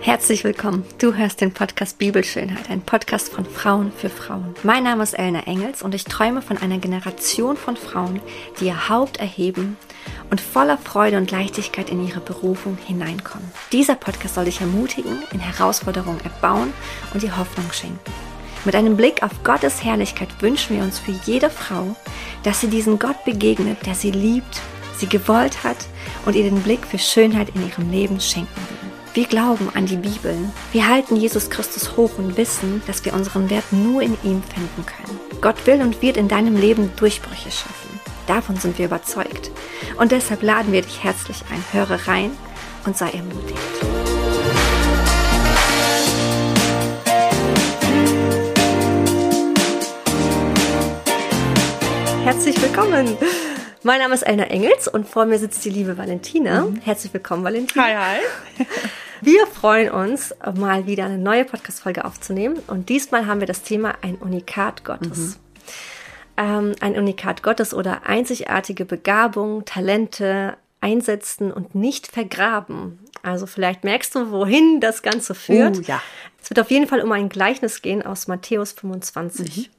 Herzlich willkommen. Du hörst den Podcast Bibelschönheit, ein Podcast von Frauen für Frauen. Mein Name ist Elna Engels und ich träume von einer Generation von Frauen, die ihr Haupt erheben und voller Freude und Leichtigkeit in ihre Berufung hineinkommen. Dieser Podcast soll dich ermutigen, in Herausforderungen erbauen und dir Hoffnung schenken. Mit einem Blick auf Gottes Herrlichkeit wünschen wir uns für jede Frau, dass sie diesen Gott begegnet, der sie liebt, sie gewollt hat und ihr den Blick für Schönheit in ihrem Leben schenken will. Wir glauben an die Bibel. Wir halten Jesus Christus hoch und wissen, dass wir unseren Wert nur in ihm finden können. Gott will und wird in deinem Leben Durchbrüche schaffen. Davon sind wir überzeugt. Und deshalb laden wir dich herzlich ein. Höre rein und sei ermutigt. Herzlich willkommen. Mein Name ist Elna Engels und vor mir sitzt die liebe Valentina. Herzlich willkommen, Valentina. Hi, hi. Wir freuen uns, mal wieder eine neue Podcast-Folge aufzunehmen. Und diesmal haben wir das Thema ein Unikat Gottes. Ein Unikat Gottes oder einzigartige Begabung, Talente einsetzen und nicht vergraben. Also vielleicht merkst du, wohin das Ganze führt. Ja. Es wird auf jeden Fall um ein Gleichnis gehen aus Matthäus 25.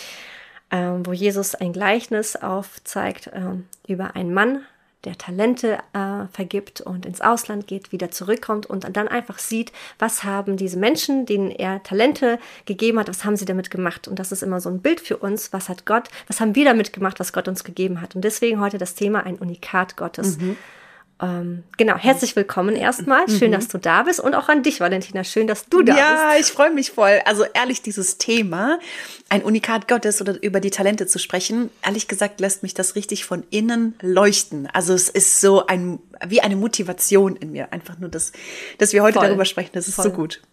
Wo Jesus ein Gleichnis aufzeigt über einen Mann, der Talente vergibt und ins Ausland geht, wieder zurückkommt und dann einfach sieht, was haben diese Menschen, denen er Talente gegeben hat, was haben sie damit gemacht. Und das ist immer so ein Bild für uns, was haben wir damit gemacht, was Gott uns gegeben hat. Und deswegen heute das Thema ein Unikat Gottes. Genau, herzlich willkommen erstmal. Schön, dass du da bist und auch an dich, Valentina. Schön, dass du da bist. Ja, ich freue mich voll. Also ehrlich, dieses Thema, ein Unikat Gottes oder über die Talente zu sprechen, ehrlich gesagt lässt mich das richtig von innen leuchten. Also es ist so wie eine Motivation in mir. Einfach nur, dass wir heute darüber sprechen. Das ist so gut.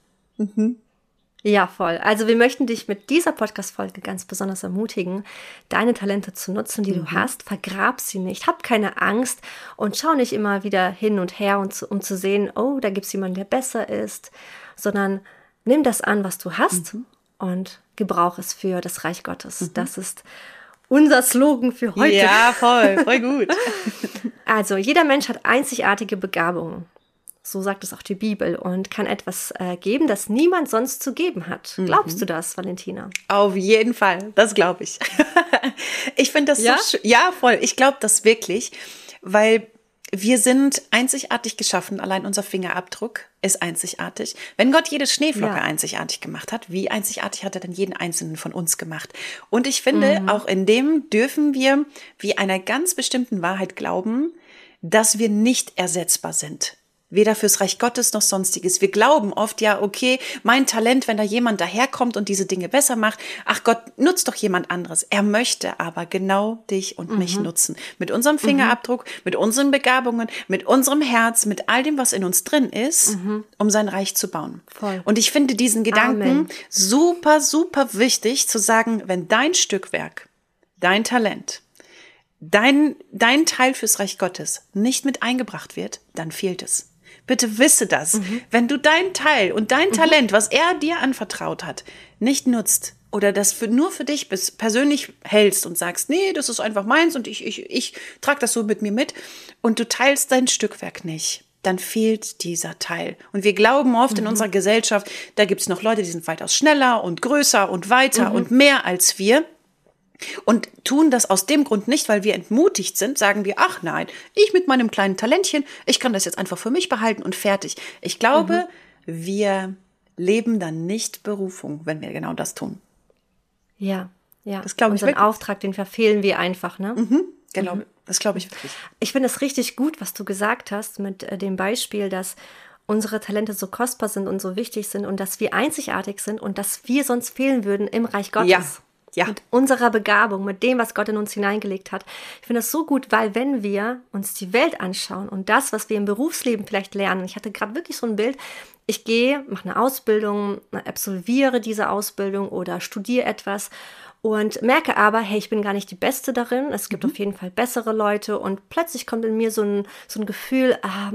Ja, voll. Also wir möchten dich mit dieser Podcast-Folge ganz besonders ermutigen, deine Talente zu nutzen, die du hast. Vergrab sie nicht, hab keine Angst und schau nicht immer wieder hin und her, um zu sehen, oh, da gibt es jemanden, der besser ist, sondern nimm das an, was du hast und gebrauch es für das Reich Gottes. Das ist unser Slogan für heute. Ja, voll gut. Also jeder Mensch hat einzigartige Begabungen. So sagt es auch die Bibel und kann etwas geben, das niemand sonst zu geben hat. Glaubst du das, Valentina? Auf jeden Fall, das glaube ich. Ich finde das so schön. Ja, voll. Ich glaube das wirklich, weil wir sind einzigartig geschaffen. Allein unser Fingerabdruck ist einzigartig. Wenn Gott jede Schneeflocke einzigartig gemacht hat, wie einzigartig hat er denn jeden einzelnen von uns gemacht? Und ich finde, auch in dem dürfen wir wie einer ganz bestimmten Wahrheit glauben, dass wir nicht ersetzbar sind. Weder fürs Reich Gottes noch Sonstiges. Wir glauben oft, ja, okay, mein Talent, wenn da jemand daherkommt und diese Dinge besser macht, ach Gott, nutzt doch jemand anderes. Er möchte aber genau dich und mich nutzen. Mit unserem Fingerabdruck, mit unseren Begabungen, mit unserem Herz, mit all dem, was in uns drin ist, um sein Reich zu bauen. Voll. Und ich finde diesen Gedanken super, super wichtig zu sagen, wenn dein Stückwerk, dein Talent, dein Teil fürs Reich Gottes nicht mit eingebracht wird, dann fehlt es. Bitte wisse das. Wenn du dein Teil und dein Talent, was er dir anvertraut hat, nicht nutzt oder das nur für dich persönlich hältst und sagst, nee, das ist einfach meins und ich trage das so mit mir mit und du teilst dein Stückwerk nicht, dann fehlt dieser Teil. Und wir glauben oft in unserer Gesellschaft, da gibt es noch Leute, die sind weitaus schneller und größer und weiter und mehr als wir. Und tun das aus dem Grund nicht, weil wir entmutigt sind, sagen wir, ach nein, ich mit meinem kleinen Talentchen, ich kann das jetzt einfach für mich behalten und fertig. Ich glaube, wir leben dann nicht Berufung, wenn wir genau das tun. Ja. Das glaube ich Unseren wirklich. Auftrag, den verfehlen wir einfach, ne? Genau, das glaube ich wirklich. Ich finde es richtig gut, was du gesagt hast mit dem Beispiel, dass unsere Talente so kostbar sind und so wichtig sind und dass wir einzigartig sind und dass wir sonst fehlen würden im Reich Gottes. Ja. Mit unserer Begabung, mit dem, was Gott in uns hineingelegt hat. Ich finde das so gut, weil wenn wir uns die Welt anschauen und das, was wir im Berufsleben vielleicht lernen, ich hatte gerade wirklich so ein Bild, ich mache eine Ausbildung, absolviere diese Ausbildung oder studiere etwas und merke aber, hey, ich bin gar nicht die Beste darin, es gibt auf jeden Fall bessere Leute und plötzlich kommt in mir so ein Gefühl,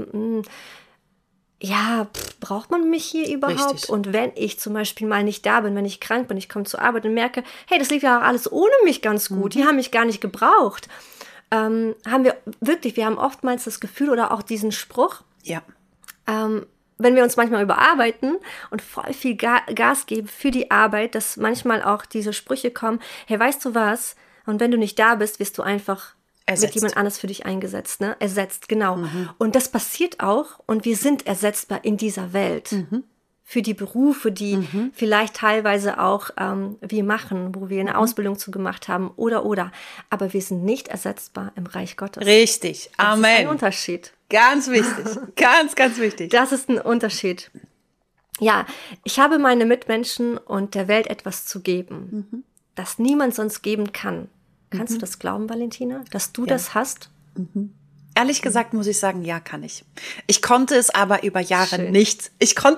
braucht man mich hier überhaupt? Richtig. Und wenn ich zum Beispiel mal nicht da bin, wenn ich krank bin, ich komme zur Arbeit und merke, hey, das lief ja auch alles ohne mich ganz gut, die haben mich gar nicht gebraucht. Wir haben oftmals das Gefühl oder auch diesen Spruch, wenn wir uns manchmal überarbeiten und voll viel Gas geben für die Arbeit, dass manchmal auch diese Sprüche kommen, hey, weißt du was? Und wenn du nicht da bist, wirst du einfach wird jemand anderes für dich eingesetzt, ne? Ersetzt, genau. Und das passiert auch und wir sind ersetzbar in dieser Welt. Für die Berufe, die vielleicht teilweise auch wir machen, wo wir eine Ausbildung zu gemacht haben oder. Aber wir sind nicht ersetzbar im Reich Gottes. Richtig. Amen. Das ist ein Unterschied. Ganz wichtig. Ganz wichtig. Das ist ein Unterschied. Ja, ich habe meine Mitmenschen und der Welt etwas zu geben, das niemand sonst geben kann. Kannst du das glauben, Valentina, dass du das hast? Ehrlich gesagt muss ich sagen, ja, kann ich. Ich konnte es aber über Jahre nicht.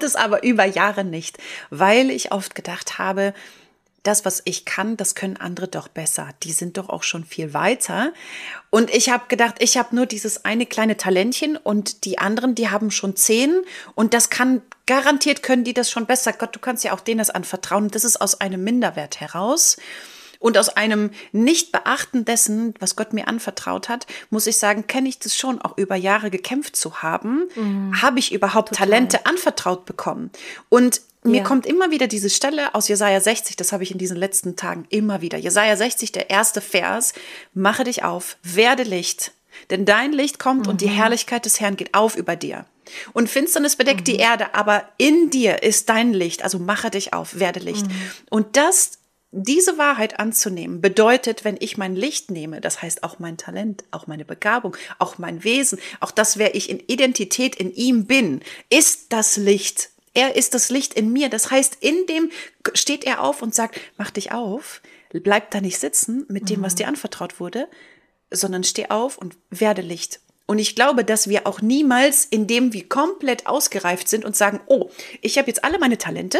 Weil ich oft gedacht habe, das, was ich kann, das können andere doch besser. Die sind doch auch schon viel weiter. Und ich habe gedacht, ich habe nur dieses eine kleine Talentchen und die anderen, die haben schon 10. Und das garantiert können die das schon besser. Gott, du kannst ja auch denen das anvertrauen. Und das ist aus einem Minderwert heraus. Und aus einem Nicht-Beachten dessen, was Gott mir anvertraut hat, muss ich sagen, kenne ich das schon, auch über Jahre gekämpft zu haben. Habe ich überhaupt Talente anvertraut bekommen? Und mir kommt immer wieder diese Stelle aus Jesaja 60, das habe ich in diesen letzten Tagen immer wieder. Jesaja 60, der erste Vers, mache dich auf, werde Licht, denn dein Licht kommt und die Herrlichkeit des Herrn geht auf über dir. Und Finsternis bedeckt die Erde, aber in dir ist dein Licht, also mache dich auf, werde Licht. Und diese Wahrheit anzunehmen, bedeutet, wenn ich mein Licht nehme, das heißt auch mein Talent, auch meine Begabung, auch mein Wesen, auch das, wer ich in Identität in ihm bin, ist das Licht. Er ist das Licht in mir. Das heißt, in dem steht er auf und sagt, mach dich auf, bleib da nicht sitzen mit dem, was dir anvertraut wurde, sondern steh auf und werde Licht. Und ich glaube, dass wir auch niemals, indem wir komplett ausgereift sind und sagen, oh, ich habe jetzt alle meine Talente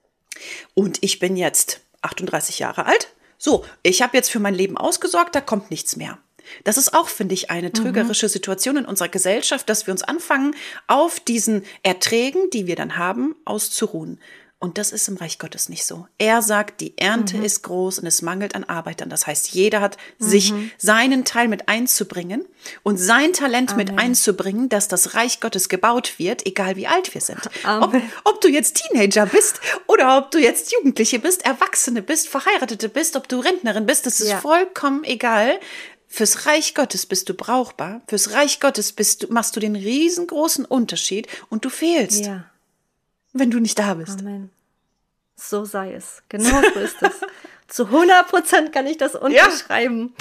und ich bin jetzt 38 Jahre alt. So, ich habe jetzt für mein Leben ausgesorgt, da kommt nichts mehr. Das ist auch, finde ich, eine trügerische Situation in unserer Gesellschaft, dass wir uns anfangen, auf diesen Erträgen, die wir dann haben, auszuruhen. Und das ist im Reich Gottes nicht so. Er sagt, die Ernte ist groß und es mangelt an Arbeitern. Das heißt, jeder hat sich seinen Teil mit einzubringen und sein Talent mit einzubringen, dass das Reich Gottes gebaut wird, egal wie alt wir sind. Ob du jetzt Teenager bist oder ob du jetzt Jugendliche bist, Erwachsene bist, Verheiratete bist, ob du Rentnerin bist, das ist vollkommen egal. Fürs Reich Gottes bist du brauchbar. Fürs Reich Gottes machst du den riesengroßen Unterschied und du fehlst. Ja. Wenn du nicht da bist. Amen. So sei es. Genau so ist es. Zu 100% kann ich das unterschreiben.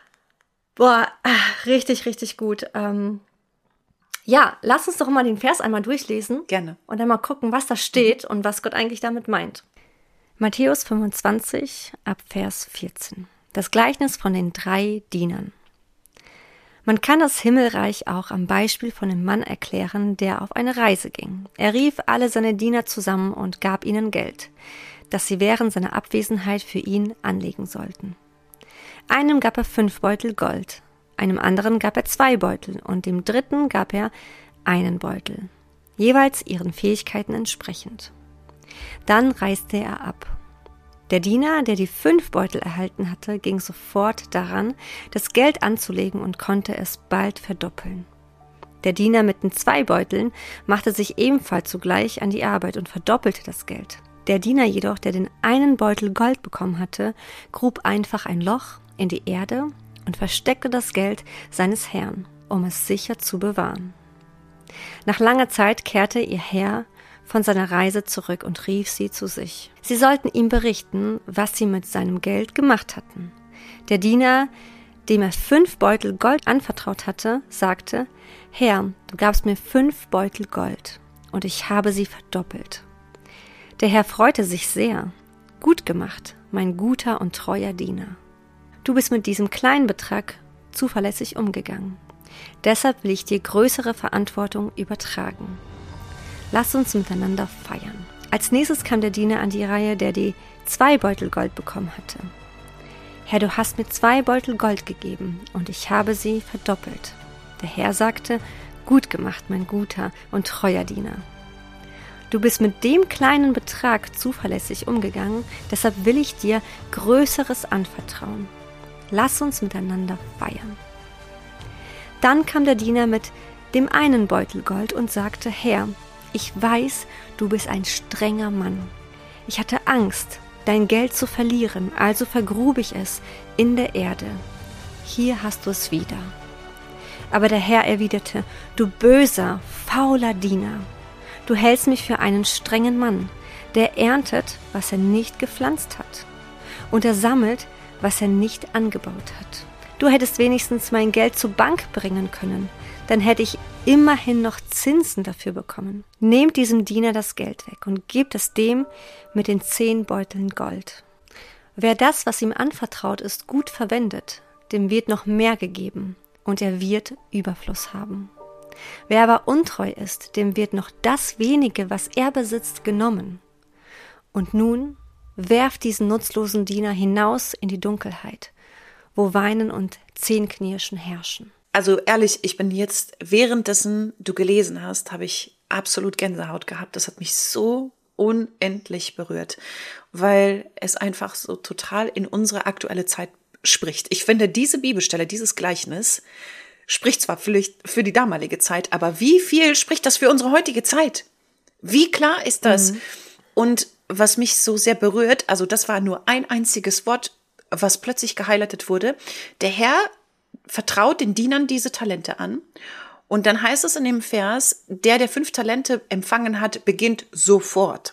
Boah, richtig, richtig gut. Ja, lass uns doch mal den Vers einmal durchlesen. Gerne. Und dann mal gucken, was da steht und was Gott eigentlich damit meint. Matthäus 25, ab Vers 14. Das Gleichnis von den 3 Dienern. Man kann das Himmelreich auch am Beispiel von einem Mann erklären, der auf eine Reise ging. Er rief alle seine Diener zusammen und gab ihnen Geld, das sie während seiner Abwesenheit für ihn anlegen sollten. Einem gab er 5 Beutel Gold, einem anderen gab er 2 Beutel und dem dritten gab er einen Beutel, jeweils ihren Fähigkeiten entsprechend. Dann reiste er ab. Der Diener, der die 5 Beutel erhalten hatte, ging sofort daran, das Geld anzulegen und konnte es bald verdoppeln. Der Diener mit den 2 Beuteln machte sich ebenfalls sogleich an die Arbeit und verdoppelte das Geld. Der Diener jedoch, der den einen Beutel Gold bekommen hatte, grub einfach ein Loch in die Erde und versteckte das Geld seines Herrn, um es sicher zu bewahren. Nach langer Zeit kehrte ihr Herr von seiner Reise zurück und rief sie zu sich. Sie sollten ihm berichten, was sie mit seinem Geld gemacht hatten. Der Diener, dem er 5 Beutel Gold anvertraut hatte, sagte, Herr, du gabst mir 5 Beutel Gold, und ich habe sie verdoppelt. Der Herr freute sich sehr. Gut gemacht, mein guter und treuer Diener. Du bist mit diesem kleinen Betrag zuverlässig umgegangen. Deshalb will ich dir größere Verantwortung übertragen. Lass uns miteinander feiern. Als nächstes kam der Diener an die Reihe, der die 2 Beutel Gold bekommen hatte. Herr, du hast mir 2 Beutel Gold gegeben, und ich habe sie verdoppelt. Der Herr sagte, gut gemacht, mein guter und treuer Diener. Du bist mit dem kleinen Betrag zuverlässig umgegangen, deshalb will ich dir Größeres anvertrauen. Lass uns miteinander feiern. Dann kam der Diener mit dem einen Beutel Gold und sagte, Herr, ich weiß, du bist ein strenger Mann. Ich hatte Angst, dein Geld zu verlieren, also vergrub ich es in der Erde. Hier hast du es wieder. Aber der Herr erwiderte, du böser, fauler Diener. Du hältst mich für einen strengen Mann, der erntet, was er nicht gepflanzt hat. Und er sammelt, was er nicht angebaut hat. Du hättest wenigstens mein Geld zur Bank bringen können, dann hätte ich immerhin noch Zinsen dafür bekommen. Nehmt diesem Diener das Geld weg und gebt es dem mit den 10 Beuteln Gold. Wer das, was ihm anvertraut ist, gut verwendet, dem wird noch mehr gegeben und er wird Überfluss haben. Wer aber untreu ist, dem wird noch das wenige, was er besitzt, genommen. Und nun werft diesen nutzlosen Diener hinaus in die Dunkelheit, wo Weinen und Zähneknirschen herrschen. Also ehrlich, ich bin jetzt, währenddessen du gelesen hast, habe ich absolut Gänsehaut gehabt. Das hat mich so unendlich berührt, weil es einfach so total in unsere aktuelle Zeit spricht. Ich finde, diese Bibelstelle, dieses Gleichnis, spricht zwar vielleicht für die damalige Zeit, aber wie viel spricht das für unsere heutige Zeit? Wie klar ist das? Und was mich so sehr berührt, also das war nur ein einziges Wort, was plötzlich gehighlightet wurde. Der Herr vertraut den Dienern diese Talente an. Und dann heißt es in dem Vers, der 5 Talente empfangen hat, beginnt sofort.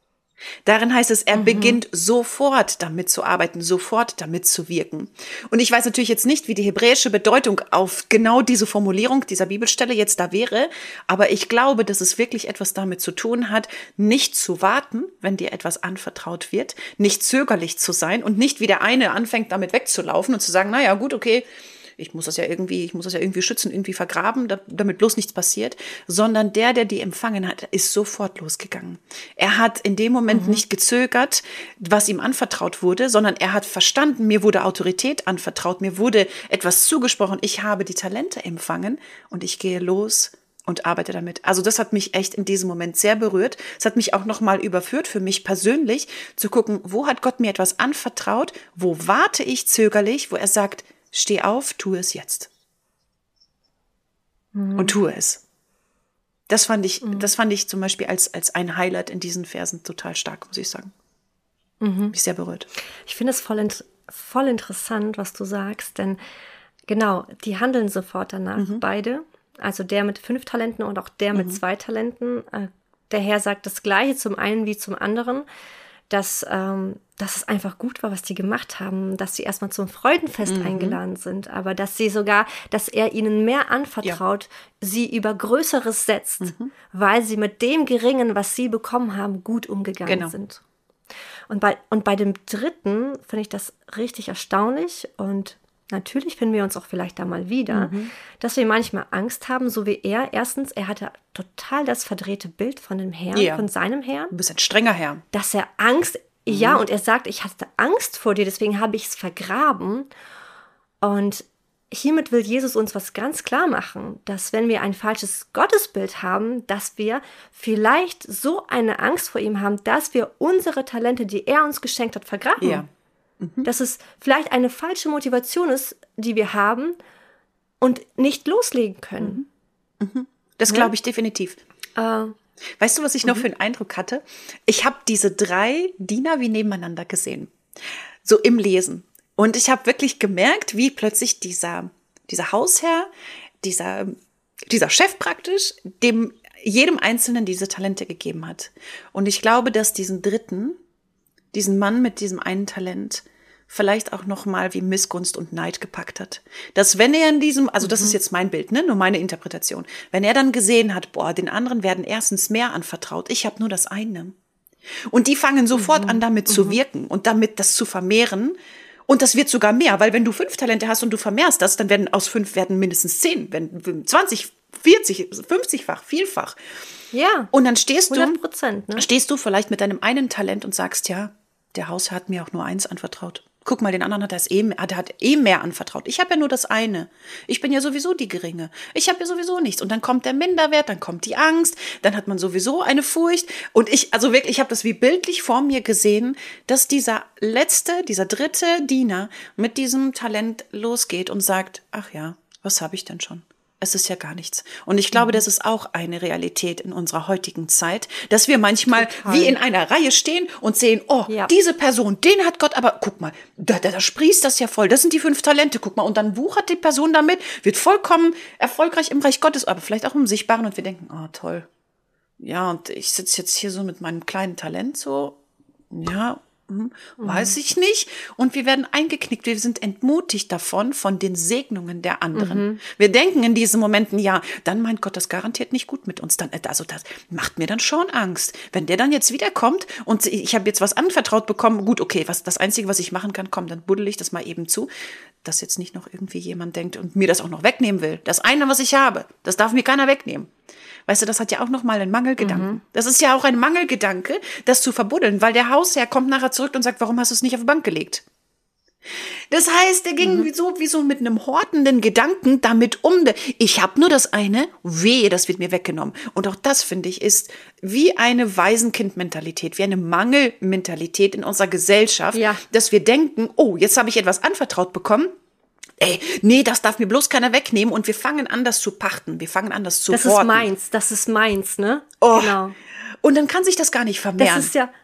Darin heißt es, er beginnt sofort damit zu arbeiten, sofort damit zu wirken. Und ich weiß natürlich jetzt nicht, wie die hebräische Bedeutung auf genau diese Formulierung dieser Bibelstelle jetzt da wäre, aber ich glaube, dass es wirklich etwas damit zu tun hat, nicht zu warten, wenn dir etwas anvertraut wird, nicht zögerlich zu sein und nicht wie der eine anfängt, damit wegzulaufen und zu sagen, naja, gut, okay, ich muss das ja irgendwie schützen, irgendwie vergraben, damit bloß nichts passiert, sondern der die empfangen hat, ist sofort losgegangen. Er hat in dem Moment nicht gezögert, was ihm anvertraut wurde, sondern er hat verstanden, mir wurde Autorität anvertraut, mir wurde etwas zugesprochen, ich habe die Talente empfangen und ich gehe los und arbeite damit. Also das hat mich echt in diesem Moment sehr berührt. Es hat mich auch nochmal überführt, für mich persönlich, zu gucken, wo hat Gott mir etwas anvertraut, wo warte ich zögerlich, wo er sagt, steh auf, tu es jetzt. Und tu es. Das fand ich zum Beispiel als ein Highlight in diesen Versen total stark, muss ich sagen. Mich sehr berührt. Ich finde es voll interessant, was du sagst, denn genau, die handeln sofort danach, beide. Also der mit 5 Talenten und auch der mit 2 Talenten. Der Herr sagt das Gleiche zum einen wie zum anderen, dass es einfach gut war, was die gemacht haben, dass sie erstmal zum Freudenfest eingeladen sind, aber dass er ihnen mehr anvertraut, sie über Größeres setzt, weil sie mit dem Geringen, was sie bekommen haben, gut umgegangen sind. Und bei dem dritten finde ich das richtig erstaunlich und natürlich finden wir uns auch vielleicht da mal wieder, dass wir manchmal Angst haben, so wie er. Erstens, er hatte total das verdrehte Bild von dem Herrn, von seinem Herrn. Du bist ein strenger Herr. Dass er Angst, und er sagt, ich hatte Angst vor dir, deswegen habe ich es vergraben. Und hiermit will Jesus uns was ganz klar machen, dass wenn wir ein falsches Gottesbild haben, dass wir vielleicht so eine Angst vor ihm haben, dass wir unsere Talente, die er uns geschenkt hat, vergraben. Ja. Dass es vielleicht eine falsche Motivation ist, die wir haben und nicht loslegen können. Das glaube ich definitiv. Weißt du, was ich noch für einen Eindruck hatte? Ich habe diese 3 Diener wie nebeneinander gesehen, so im Lesen. Und ich habe wirklich gemerkt, wie plötzlich dieser Hausherr, dieser Chef praktisch, dem jedem Einzelnen diese Talente gegeben hat. Und ich glaube, dass diesen Mann mit diesem einen Talent vielleicht auch noch mal wie Missgunst und Neid gepackt hat. Dass wenn er das ist jetzt mein Bild, nur meine Interpretation, wenn er dann gesehen hat, den anderen werden erstens mehr anvertraut, ich habe nur das eine. Und die fangen sofort an, damit zu wirken und damit das zu vermehren. Und das wird sogar mehr, weil wenn du 5 Talente hast und du vermehrst das, dann werden aus 5 mindestens 10, wenn 20, 40, 50-fach, vielfach. Ja. Und dann stehst 100%, ne? Stehst du vielleicht mit deinem einen Talent und sagst, ja, der Hausherr hat mir auch nur 1 anvertraut. Guck mal, den anderen hat mehr anvertraut. Ich habe ja nur das eine. Ich bin ja sowieso die Geringe. Ich habe ja sowieso nichts. Und dann kommt der Minderwert, dann kommt die Angst, dann hat man sowieso eine Furcht. Und ich habe das wie bildlich vor mir gesehen, dass dieser 3. Diener mit diesem Talent losgeht und sagt, ach ja, was habe ich denn schon? es ist ja gar nichts. Und ich glaube, das ist auch eine Realität in unserer heutigen Zeit, dass wir manchmal wie in einer Reihe stehen und sehen, diese Person, den hat Gott, aber guck mal, da sprießt das ja voll, das sind die 5 Talente, guck mal, und dann wuchert die Person damit, wird vollkommen erfolgreich im Reich Gottes, aber vielleicht auch im Sichtbaren, und wir denken, toll. Ja, und ich sitze jetzt hier so mit meinem kleinen Talent so, weiß ich nicht. Und wir werden eingeknickt, wir sind entmutigt davon, von den Segnungen der anderen. Wir denken in diesen Momenten, dann meint Gott das garantiert nicht gut mit uns. Also das macht mir dann schon Angst. Wenn der dann jetzt wiederkommt und ich habe jetzt was anvertraut bekommen, gut, okay, das Einzige, was ich machen kann, komm, dann buddel ich das mal eben zu, dass jetzt nicht noch irgendwie jemand denkt und mir das auch noch wegnehmen will. Das eine, was ich habe, das darf mir keiner wegnehmen. Weißt du, das hat ja auch nochmal einen Mangelgedanken. Das ist ja auch ein Mangelgedanke, das zu verbuddeln, weil der Hausherr kommt nachher zurück und sagt, warum hast du es nicht auf die Bank gelegt? Das heißt, er ging wie so mit einem hortenden Gedanken damit um. Ich habe nur das eine, wehe, das wird mir weggenommen. Und auch das, finde ich, ist wie eine Waisenkind-Mentalität, wie eine Mangelmentalität in unserer Gesellschaft, dass wir denken, jetzt habe ich etwas anvertraut bekommen, nee, das darf mir bloß keiner wegnehmen, und wir fangen an, das zu pachten, wir fangen an, das zu horten. Das ist meins, ne? Genau. Und dann kann sich das gar nicht vermehren. Das ist ja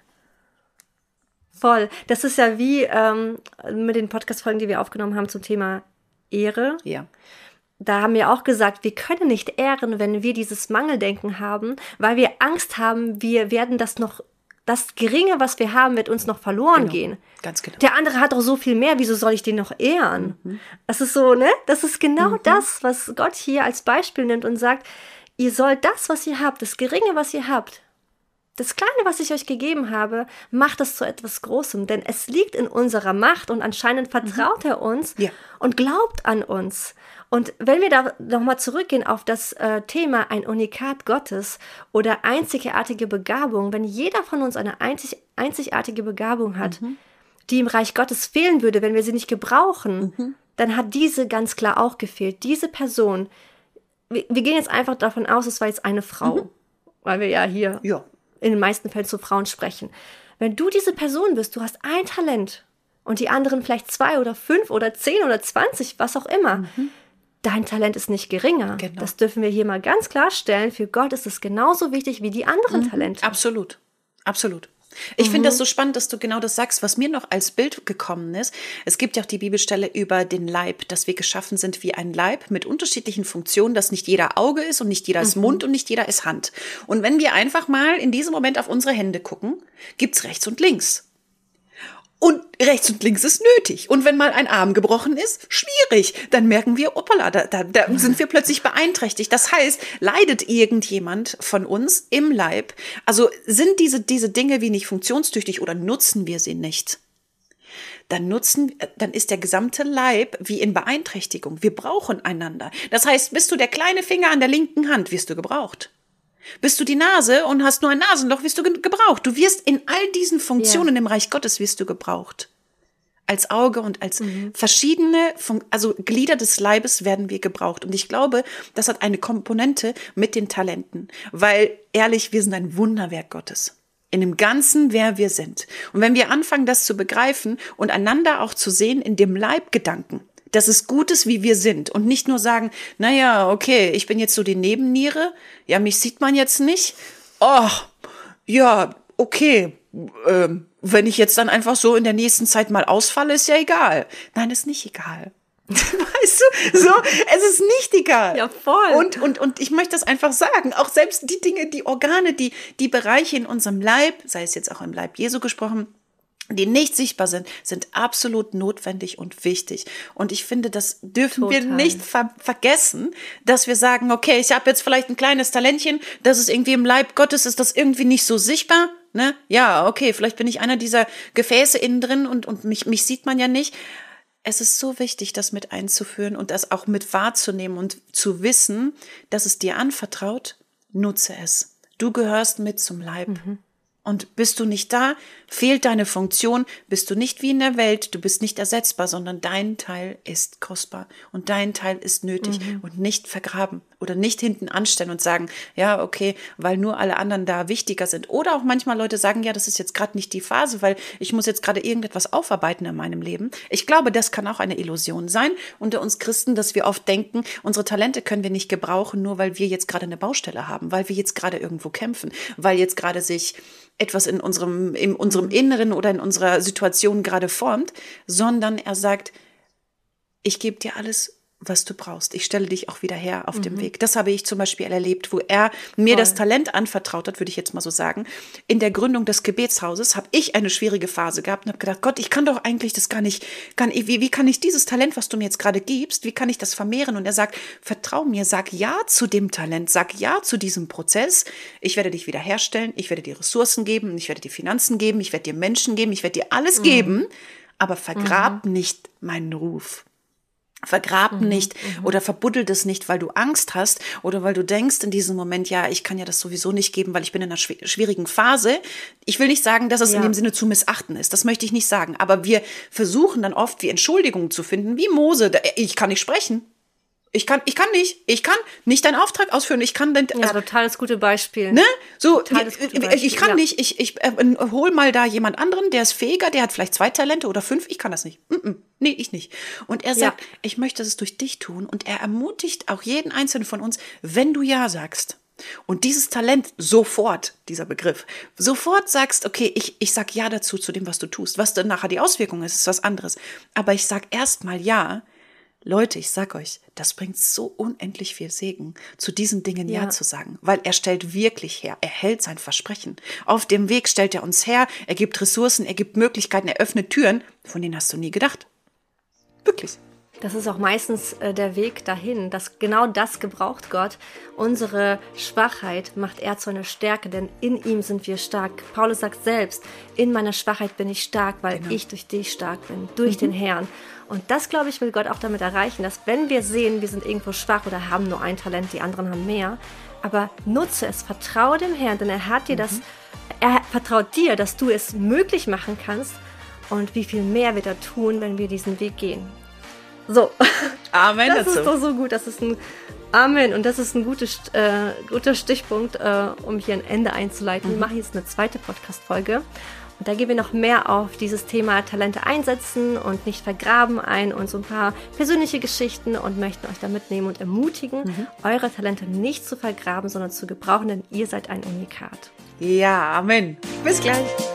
voll. Das ist ja wie mit den Podcast-Folgen, die wir aufgenommen haben zum Thema Ehre. Ja. Da haben wir auch gesagt, wir können nicht ehren, wenn wir dieses Mangeldenken haben, weil wir Angst haben, wir werden das Geringe, was wir haben, wird uns noch verloren gehen. Ganz genau. Der andere hat doch so viel mehr, wieso soll ich den noch ehren? Das ist so, ne? Das ist genau das, was Gott hier als Beispiel nimmt und sagt, ihr sollt das, was ihr habt, das Geringe, was ihr habt, das Kleine, was ich euch gegeben habe, macht es zu etwas Großem, denn es liegt in unserer Macht und anscheinend vertraut er uns und glaubt an uns. Und wenn wir da nochmal zurückgehen auf das Thema ein Unikat Gottes oder einzigartige Begabung, wenn jeder von uns eine einzigartige Begabung hat, die im Reich Gottes fehlen würde, wenn wir sie nicht gebrauchen, dann hat diese ganz klar auch gefehlt. Diese Person, wir gehen jetzt einfach davon aus, es war jetzt eine Frau, weil wir ja hier in den meisten Fällen zu Frauen sprechen. Wenn du diese Person bist, du hast ein Talent und die anderen vielleicht 2 oder 5 oder 10 oder 20, was auch immer, dein Talent ist nicht geringer. Genau. Das dürfen wir hier mal ganz klarstellen. Für Gott ist es genauso wichtig wie die anderen Talente. Absolut. Absolut. Ich finde das so spannend, dass du genau das sagst, was mir noch als Bild gekommen ist. Es gibt ja auch die Bibelstelle über den Leib, dass wir geschaffen sind wie ein Leib mit unterschiedlichen Funktionen, dass nicht jeder Auge ist und nicht jeder ist Mund und nicht jeder ist Hand. Und wenn wir einfach mal in diesem Moment auf unsere Hände gucken, gibt's rechts und links. Und rechts und links ist nötig. Und wenn mal ein Arm gebrochen ist, schwierig. Dann merken wir, hoppala, da sind wir plötzlich beeinträchtigt. Das heißt, leidet irgendjemand von uns im Leib? Also sind diese Dinge wie nicht funktionstüchtig oder nutzen wir sie nicht? Dann ist der gesamte Leib wie in Beeinträchtigung. Wir brauchen einander. Das heißt, bist du der kleine Finger an der linken Hand, wirst du gebraucht. Bist du die Nase und hast nur ein Nasenloch, wirst du gebraucht. Du wirst in all diesen Funktionen im Reich Gottes wirst du gebraucht. Als Auge und als verschiedene, also Glieder des Leibes werden wir gebraucht. Und ich glaube, das hat eine Komponente mit den Talenten. Weil, ehrlich, wir sind ein Wunderwerk Gottes. In dem Ganzen, wer wir sind. Und wenn wir anfangen, das zu begreifen und einander auch zu sehen in dem Leibgedanken, dass es gut ist, wie wir sind und nicht nur sagen, naja, okay, ich bin jetzt so die Nebenniere, ja, mich sieht man jetzt nicht, ja, okay, wenn ich jetzt dann einfach so in der nächsten Zeit mal ausfalle, ist ja egal. Nein, ist nicht egal. Weißt du, so, es ist nicht egal. Ja, voll. Und ich möchte das einfach sagen, auch selbst die Dinge, die Organe, die Bereiche in unserem Leib, sei es jetzt auch im Leib Jesu gesprochen, die nicht sichtbar sind absolut notwendig und wichtig. Und ich finde, das dürfen wir nicht vergessen, dass wir sagen, okay, ich habe jetzt vielleicht ein kleines Talentchen, das ist irgendwie im Leib Gottes, ist das irgendwie nicht so sichtbar, ne? Ja, okay, vielleicht bin ich einer dieser Gefäße innen drin und mich sieht man ja nicht. Es ist so wichtig, das mit einzuführen und das auch mit wahrzunehmen und zu wissen, dass es dir anvertraut, nutze es. Du gehörst mit zum Leib. Und bist du nicht da, fehlt deine Funktion, bist du nicht wie in der Welt, du bist nicht ersetzbar, sondern dein Teil ist kostbar und dein Teil ist nötig und nicht vergraben. Oder nicht hinten anstellen und sagen, ja, okay, weil nur alle anderen da wichtiger sind. Oder auch manchmal Leute sagen, ja, das ist jetzt gerade nicht die Phase, weil ich muss jetzt gerade irgendetwas aufarbeiten in meinem Leben. Ich glaube, das kann auch eine Illusion sein unter uns Christen, dass wir oft denken, unsere Talente können wir nicht gebrauchen, nur weil wir jetzt gerade eine Baustelle haben, weil wir jetzt gerade irgendwo kämpfen, weil jetzt gerade sich etwas in unserem Inneren oder in unserer Situation gerade formt, sondern er sagt, ich gebe dir alles, was du brauchst. Ich stelle dich auch wieder her auf dem Weg. Das habe ich zum Beispiel erlebt, wo er mir das Talent anvertraut hat, würde ich jetzt mal so sagen. In der Gründung des Gebetshauses habe ich eine schwierige Phase gehabt und habe gedacht, Gott, ich kann doch eigentlich das gar nicht, wie kann ich dieses Talent, was du mir jetzt gerade gibst, wie kann ich das vermehren? Und er sagt, vertrau mir, sag ja zu dem Talent, sag ja zu diesem Prozess. Ich werde dich wiederherstellen, ich werde dir Ressourcen geben, ich werde dir Finanzen geben, ich werde dir Menschen geben, ich werde dir alles geben, aber vergrab nicht meinen Ruf. Vergrab nicht oder verbuddel das nicht, weil du Angst hast oder weil du denkst in diesem Moment, ja, ich kann ja das sowieso nicht geben, weil ich bin in einer schwierigen Phase. Ich will nicht sagen, dass es in dem Sinne zu missachten ist. Das möchte ich nicht sagen. Aber wir versuchen dann oft, wie Entschuldigungen zu finden, wie Mose. Ich kann nicht sprechen. Ich kann nicht deinen Auftrag ausführen. Ich kann den, ja, total das gute Beispiel. Ne? So, Beispiel. Ich kann nicht. Ich hol mal da jemand anderen, der ist fähiger, der hat vielleicht 2 Talente oder 5. Ich kann das nicht. Nee, ich nicht. Und er sagt, ich möchte es durch dich tun. Und er ermutigt auch jeden Einzelnen von uns, wenn du ja sagst. Und dieses Talent sofort, dieser Begriff, sofort sagst, okay, ich sag ja dazu, zu dem, was du tust. Was dann nachher die Auswirkung ist was anderes. Aber ich sag erstmal ja. Leute, ich sag euch, das bringt so unendlich viel Segen, zu diesen Dingen ja zu sagen, weil er stellt wirklich her, er hält sein Versprechen. Auf dem Weg stellt er uns her, er gibt Ressourcen, er gibt Möglichkeiten, er öffnet Türen, von denen hast du nie gedacht. Wirklich. Das ist auch meistens der Weg dahin, dass genau das gebraucht Gott. Unsere Schwachheit macht er zu einer Stärke, denn in ihm sind wir stark. Paulus sagt selbst, in meiner Schwachheit bin ich stark, weil ich durch dich stark bin, durch den Herrn. Und das, glaube ich, will Gott auch damit erreichen, dass wenn wir sehen, wir sind irgendwo schwach oder haben nur ein Talent, die anderen haben mehr, aber nutze es, vertraue dem Herrn, denn er hat dir er vertraut dir, dass du es möglich machen kannst und wie viel mehr wir da tun, wenn wir diesen Weg gehen. So, Amen. Das ist doch so gut. Das ist ein Amen. Und das ist ein guter Stichpunkt, um hier ein Ende einzuleiten. Wir machen jetzt eine zweite Podcast-Folge. Und da gehen wir noch mehr auf dieses Thema Talente einsetzen und nicht vergraben ein und so ein paar persönliche Geschichten und möchten euch da mitnehmen und ermutigen, eure Talente nicht zu vergraben, sondern zu gebrauchen, denn ihr seid ein Unikat. Ja, Amen. Bis gleich.